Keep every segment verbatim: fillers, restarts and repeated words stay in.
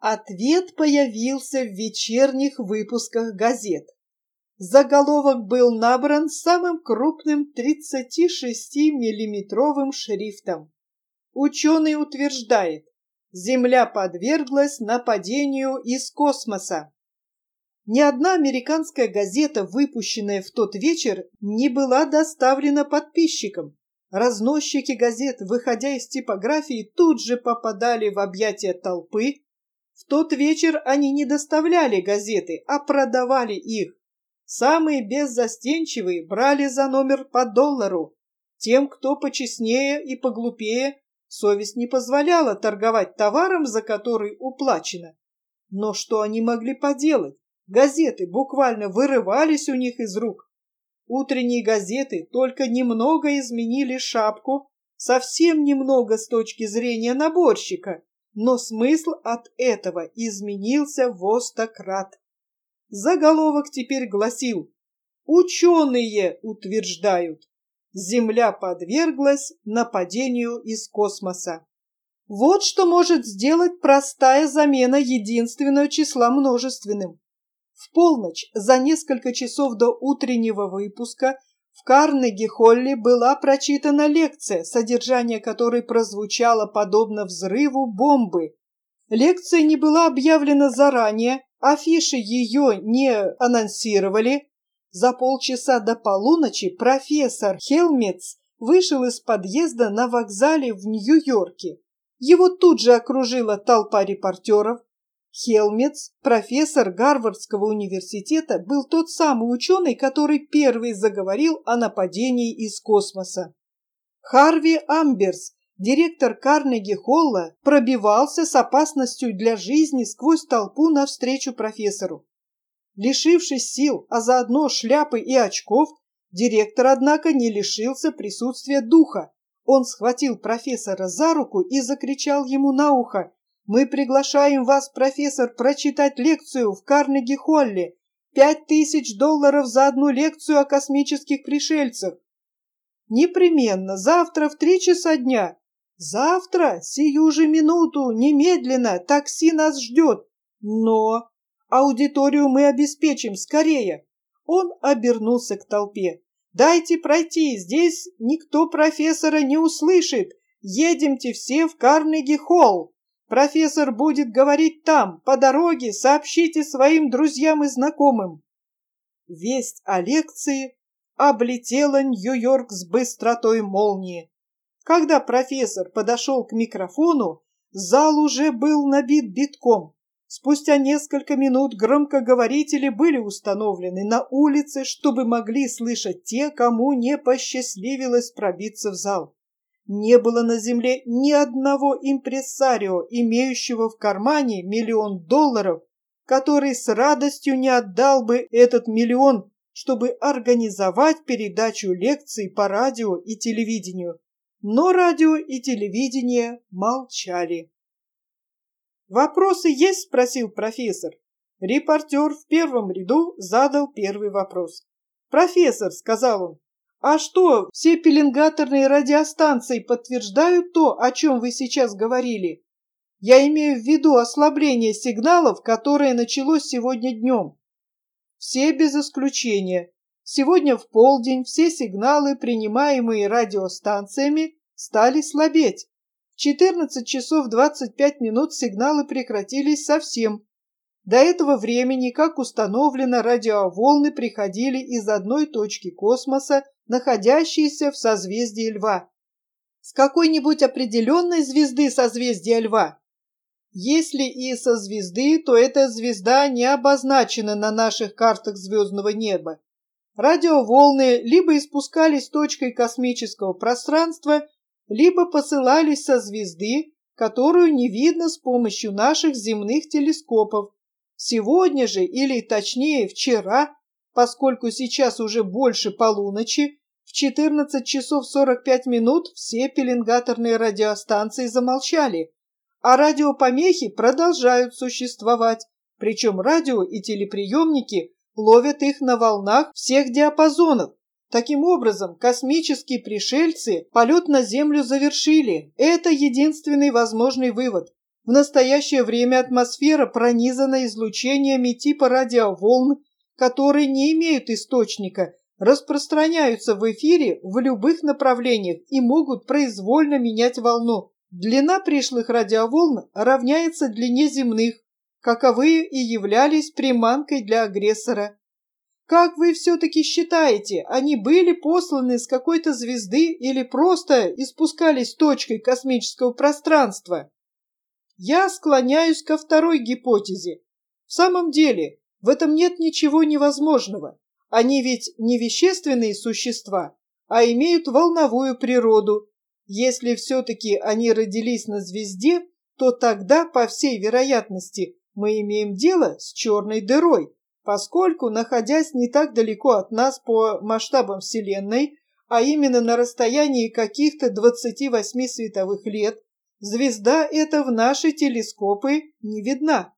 Ответ появился в вечерних выпусках газет. Заголовок был набран самым крупным тридцатишестимиллиметровым шрифтом. Ученый утверждает, Земля подверглась нападению из космоса. Ни одна американская газета, выпущенная в тот вечер, не была доставлена подписчикам. Разносчики газет, выходя из типографии, тут же попадали в объятия толпы. В тот вечер они не доставляли газеты, а продавали их. Самые беззастенчивые брали за номер по доллару. Тем, кто почестнее и поглупее, совесть не позволяла торговать товаром, за который уплачено. Но что они могли поделать? Газеты буквально вырывались у них из рук. Утренние газеты только немного изменили шапку, совсем немного с точки зрения наборщика, но смысл от этого изменился во сто крат. Заголовок теперь гласил: «Ученые утверждают, Земля подверглась нападению из космоса». Вот что может сделать простая замена единственного числа множественным. В полночь, за несколько часов до утреннего выпуска, в Карнеги-холле была прочитана лекция, содержание которой прозвучало подобно взрыву бомбы. Лекция не была объявлена заранее, афиши ее не анонсировали. За полчаса до полуночи профессор Хелмец вышел из подъезда на вокзале в Нью-Йорке. Его тут же окружила толпа репортеров. Хелмец, профессор Гарвардского университета, был тот самый ученый, который первый заговорил о нападении из космоса. Харви Амберс, директор Карнеги-холла, пробивался с опасностью для жизни сквозь толпу навстречу профессору. Лишившись сил, а заодно шляпы и очков, директор, однако, не лишился присутствия духа. Он схватил профессора за руку и закричал ему на ухо: «Мы приглашаем вас, профессор, прочитать лекцию в Карнеги-холле. Пять тысяч долларов за одну лекцию о космических пришельцах. Непременно, завтра в три часа дня. Завтра, сию же минуту, немедленно, такси нас ждет. Но аудиторию мы обеспечим скорее». Он обернулся к толпе. «Дайте пройти, здесь никто профессора не услышит. Едемте все в Карнеги-холл. Профессор будет говорить там, по дороге сообщите своим друзьям и знакомым». Весть о лекции облетела Нью-Йорк с быстротой молнии. Когда профессор подошел к микрофону, зал уже был набит битком. Спустя несколько минут громкоговорители были установлены на улице, чтобы могли слышать те, кому не посчастливилось пробиться в зал. Не было на земле ни одного импрессарио, имеющего в кармане миллион долларов, который с радостью не отдал бы этот миллион, чтобы организовать передачу лекций по радио и телевидению. Но радио и телевидение молчали. «Вопросы есть?» – спросил профессор. Репортер в первом ряду задал первый вопрос. «Профессор», – сказал он, – «а что, все пеленгаторные радиостанции подтверждают то, о чем вы сейчас говорили? Я имею в виду ослабление сигналов, которое началось сегодня днем». «Все без исключения. Сегодня в полдень все сигналы, принимаемые радиостанциями, стали слабеть. В четырнадцать часов двадцать пять минут сигналы прекратились совсем. До этого времени, как установлено, радиоволны приходили из одной точки космоса, находящейся в созвездии Льва. С какой-нибудь определенной звезды созвездия Льва? Если и со звезды, то эта звезда не обозначена на наших картах звездного неба. Радиоволны либо испускались точкой космического пространства, либо посылались со звезды, которую не видно с помощью наших земных телескопов. Сегодня же, или точнее вчера, поскольку сейчас уже больше полуночи, в четырнадцать часов сорок пять минут все пеленгаторные радиостанции замолчали, а радиопомехи продолжают существовать, причем радио и телеприемники ловят их на волнах всех диапазонов. Таким образом, космические пришельцы полет на Землю завершили. Это единственный возможный вывод. В настоящее время атмосфера пронизана излучениями типа радиоволн, которые не имеют источника, распространяются в эфире в любых направлениях и могут произвольно менять волну. Длина пришлых радиоволн равняется длине земных, каковые и являлись приманкой для агрессора. Как вы все-таки считаете, они были посланы с какой-то звезды или просто испускались точкой космического пространства? Я склоняюсь ко второй гипотезе. В самом деле, в этом нет ничего невозможного. Они ведь не вещественные существа, а имеют волновую природу. Если все-таки они родились на звезде, то тогда, по всей вероятности, мы имеем дело с черной дырой, поскольку, находясь не так далеко от нас по масштабам Вселенной, а именно на расстоянии каких-то двадцати восьми световых лет, звезда эта в наши телескопы не видна.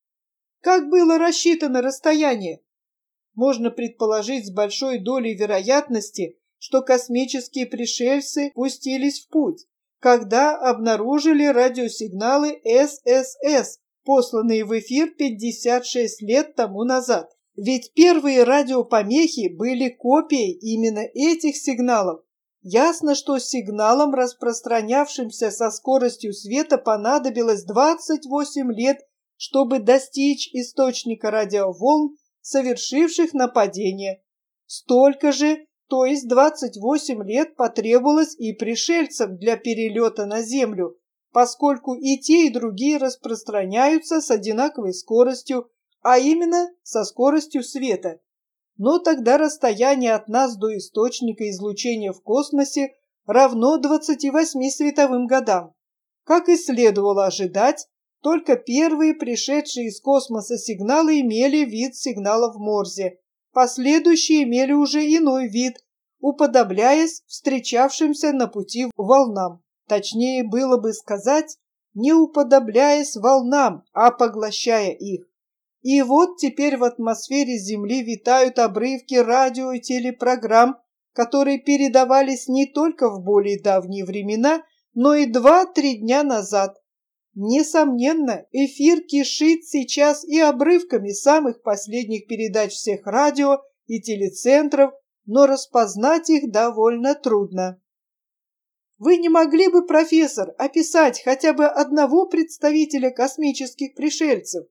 Как было рассчитано расстояние? Можно предположить с большой долей вероятности, что космические пришельцы пустились в путь, когда обнаружили радиосигналы эс эс эс, посланные в эфир пятьдесят шесть лет тому назад. Ведь первые радиопомехи были копией именно этих сигналов. Ясно, что сигналам, распространявшимся со скоростью света, понадобилось двадцать восемь лет, чтобы достичь источника радиоволн, совершивших нападение. Столько же, то есть двадцать восемь лет, потребовалось и пришельцам для перелета на Землю, поскольку и те, и другие распространяются с одинаковой скоростью, а именно со скоростью света. Но тогда расстояние от нас до источника излучения в космосе равно двадцати восьми световым годам. Как и следовало ожидать, только первые пришедшие из космоса сигналы имели вид сигналов Морзе, последующие имели уже иной вид, уподобляясь встречавшимся на пути волнам. Точнее было бы сказать, не уподобляясь волнам, а поглощая их. И вот теперь в атмосфере Земли витают обрывки радио- и телепрограмм, которые передавались не только в более давние времена, но и два-три дня назад. Несомненно, эфир кишит сейчас и обрывками самых последних передач всех радио и телецентров, но распознать их довольно трудно. Вы не могли бы, профессор, описать хотя бы одного представителя космических пришельцев?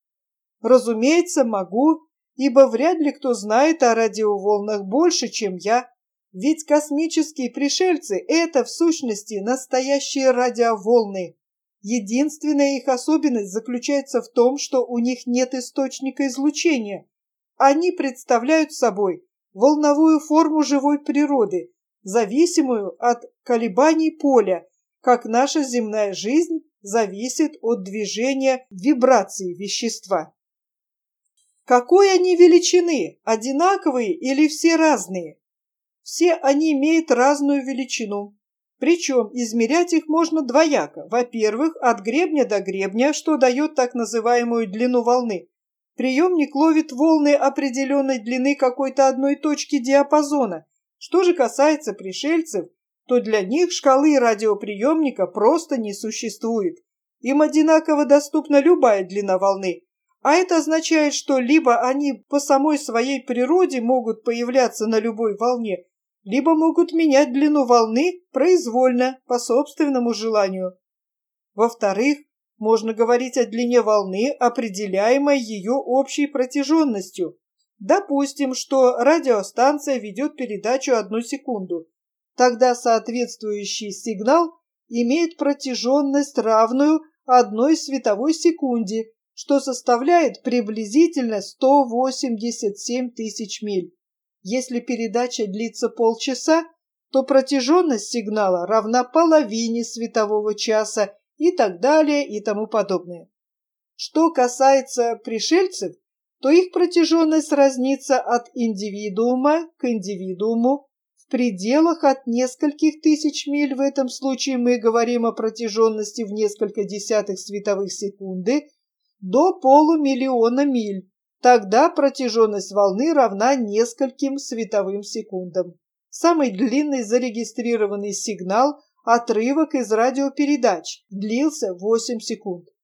Разумеется, могу, ибо вряд ли кто знает о радиоволнах больше, чем я. Ведь космические пришельцы – это, в сущности, настоящие радиоволны. Единственная их особенность заключается в том, что у них нет источника излучения. Они представляют собой волновую форму живой природы, зависимую от колебаний поля, как наша земная жизнь зависит от движения вибраций вещества. Какой они величины, одинаковые или все разные? Все они имеют разную величину. Причем измерять их можно двояко. Во-первых, от гребня до гребня, что дает так называемую длину волны. Приемник ловит волны определенной длины какой-то одной точки диапазона. Что же касается пришельцев, то для них шкалы радиоприемника просто не существует. Им одинаково доступна любая длина волны. А это означает, что либо они по самой своей природе могут появляться на любой волне, либо могут менять длину волны произвольно, по собственному желанию. Во-вторых, можно говорить о длине волны, определяемой ее общей протяженностью. Допустим, что радиостанция ведет передачу одну секунду. Тогда соответствующий сигнал имеет протяженность, равную одной световой секунде, что составляет приблизительно сто восемьдесят семь тысяч миль. Если передача длится полчаса, то протяженность сигнала равна половине светового часа и так далее и тому подобное. Что касается пришельцев, то их протяженность разнится от индивидуума к индивидууму в пределах от нескольких тысяч миль. В этом случае мы говорим о протяженности в несколько десятых световых секунды до полумиллиона миль. Тогда протяженность волны равна нескольким световым секундам. Самый длинный зарегистрированный сигнал, отрывок из радиопередач, длился восемь секунд.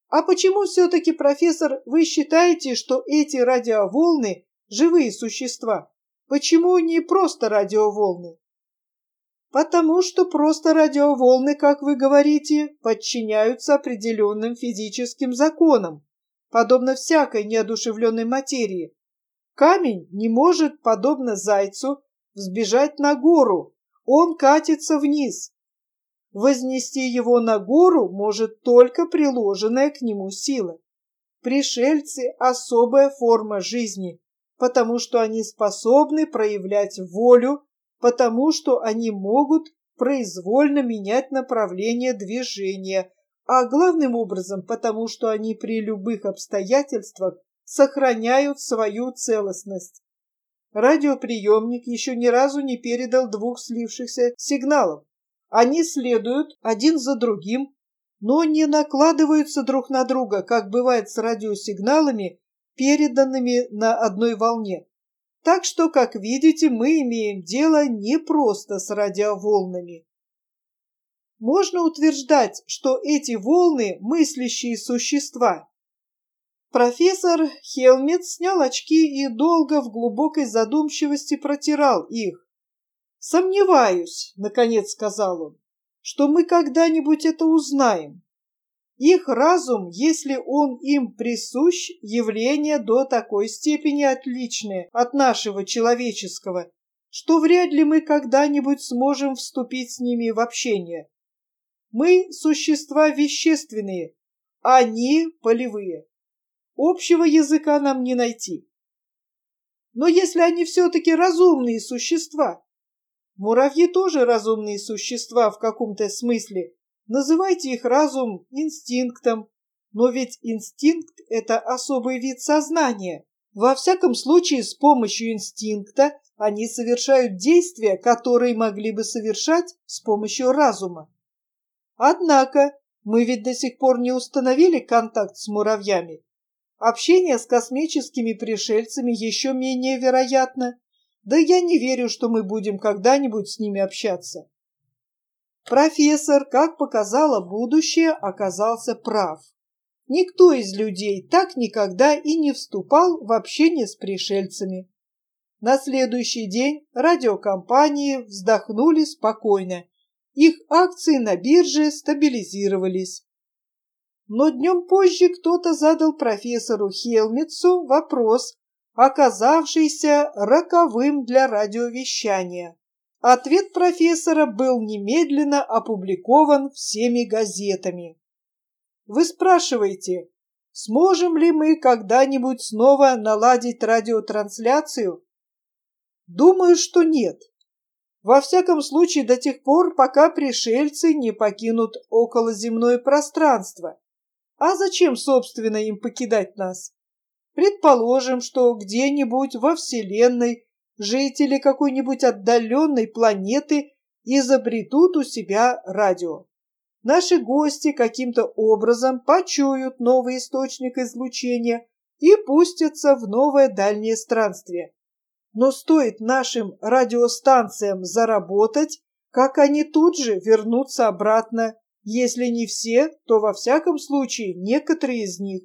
А почему все-таки, профессор, вы считаете, что эти радиоволны – живые существа? Почему не просто радиоволны? Потому что просто радиоволны, как вы говорите, подчиняются определенным физическим законам, подобно всякой неодушевленной материи. Камень не может, подобно зайцу, взбежать на гору, он катится вниз. Вознести его на гору может только приложенная к нему сила. Пришельцы – особая форма жизни, потому что они способны проявлять волю, потому что они могут произвольно менять направление движения, а главным образом потому, что они при любых обстоятельствах сохраняют свою целостность. Радиоприемник еще ни разу не передал двух слившихся сигналов. Они следуют один за другим, но не накладываются друг на друга, как бывает с радиосигналами, переданными на одной волне. Так что, как видите, мы имеем дело не просто с радиоволнами. Можно утверждать, что эти волны – мыслящие существа. Профессор Хелмет снял очки и долго в глубокой задумчивости протирал их. «Сомневаюсь, — наконец сказал он, — что мы когда-нибудь это узнаем. Их разум, если он им присущ, явление до такой степени отличное от нашего человеческого, что вряд ли мы когда-нибудь сможем вступить с ними в общение. Мы – существа вещественные, они – полевые. Общего языка нам не найти. Но если они все-таки разумные существа, муравьи тоже разумные существа в каком-то смысле, называйте их разум инстинктом, но ведь инстинкт – это особый вид сознания. Во всяком случае, с помощью инстинкта они совершают действия, которые могли бы совершать с помощью разума. Однако мы ведь до сих пор не установили контакт с муравьями. Общение с космическими пришельцами еще менее вероятно, да я не верю, что мы будем когда-нибудь с ними общаться. Профессор, как показало будущее, оказался прав. Никто из людей так никогда и не вступал в общение с пришельцами. На следующий день радиокомпании вздохнули спокойно. Их акции на бирже стабилизировались. Но днем позже кто-то задал профессору Хелметсу вопрос, оказавшийся роковым для радиовещания. Ответ профессора был немедленно опубликован всеми газетами. Вы спрашиваете, сможем ли мы когда-нибудь снова наладить радиотрансляцию? Думаю, что нет. Во всяком случае, до тех пор, пока пришельцы не покинут околоземное пространство. А зачем, собственно, им покидать нас? Предположим, что где-нибудь во Вселенной жители какой-нибудь отдаленной планеты изобретут у себя радио. Наши гости каким-то образом почуют новый источник излучения и пустятся в новое дальнее странствие. Но стоит нашим радиостанциям заработать, как они тут же вернутся обратно, если не все, то во всяком случае некоторые из них.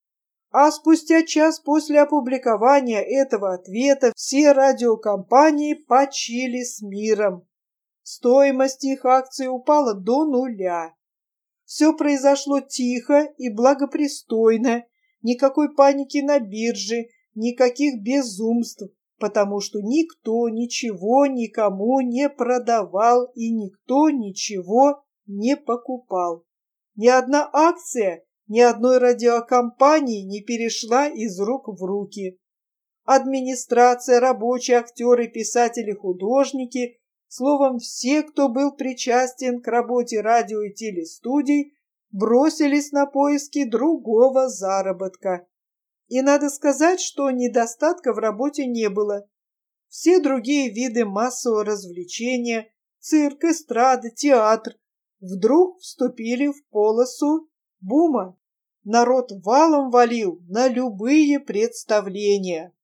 А спустя час после опубликования этого ответа все радиокомпании почили с миром. Стоимость их акций упала до нуля. Все произошло тихо и благопристойно, никакой паники на бирже, никаких безумств, потому что никто ничего никому не продавал и никто ничего не покупал. Ни одна акция ни одной радиокомпании не перешла из рук в руки. Администрация, рабочие, актеры, писатели, художники, словом, все, кто был причастен к работе радио и телестудий, бросились на поиски другого заработка. И надо сказать, что недостатка в работе не было. Все другие виды массового развлечения, цирк, эстрада, театр, вдруг вступили в полосу бума. Народ валом валил на любые представления.